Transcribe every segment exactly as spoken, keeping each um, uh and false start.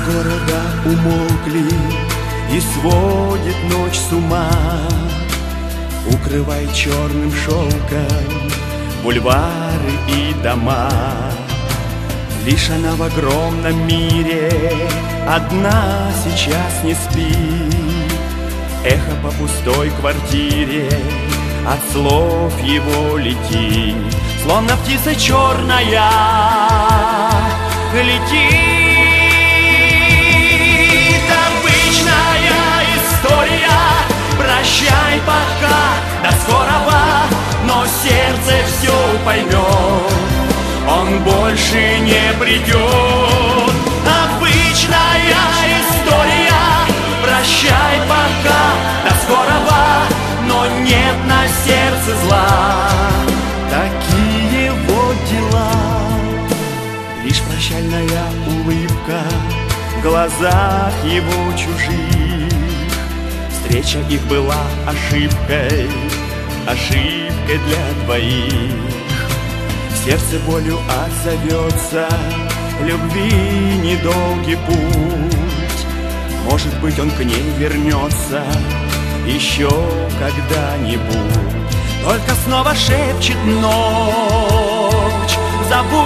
города умолкли, и сводит ночь с ума. Укрывай черным шелком бульвары и дома. Лишь она в огромном мире одна сейчас не спит. Эхо по пустой квартире от слов его летит, словно птица черная летит. Обычная история, прощай пока, до скорого, но сердце все поймет, он больше не придет. Обычная история, прощай пока, до скорого, но нет на сердце зла. Такие вот дела. Лишь прощальная улыбка в глазах его чужих. Встреча их была ошибкой, ошибкой для двоих. Сердце болью отзовется, любви недолгий путь. Может быть, он к ней вернется еще когда-нибудь. Только снова шепчет ночь, забудь.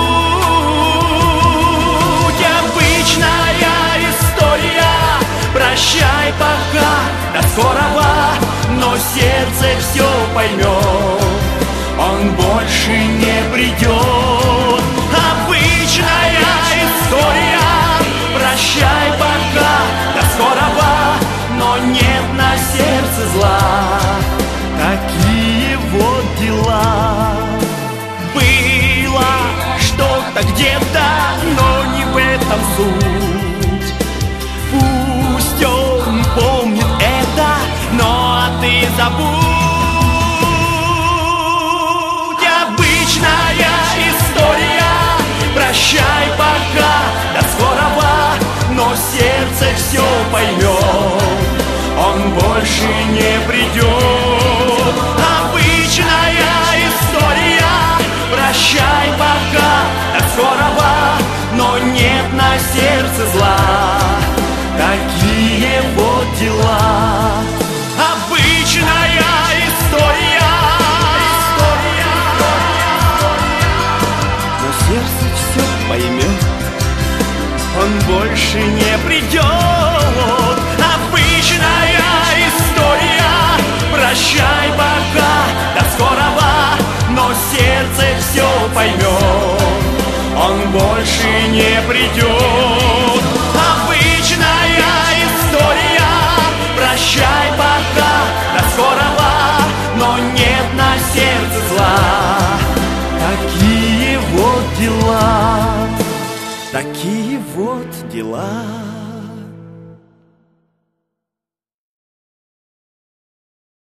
Обычная история, прощай пока, до скорого, но сердце все поймет, он больше не придет. Обычная история, прощай пока, до скорого, но нет на сердце зла. Такие вот дела. Было что-то где-то, но не в этом суть. Пусть он помнит это, но а ты забудь. Прощай пока, до скорого, но сердце все поймет, он больше не придет. Обычная история, прощай пока, до скорого, но нет на сердце зла. Такие вот дела. Обычная история, но сердце поймет, он больше не придет. Обычная история, прощай пока, до скорого, но сердце все поймет, он больше не придет. Обычная история, прощай пока, до скорого, но нет на сердце зла. Такие вот дела. Такие вот дела.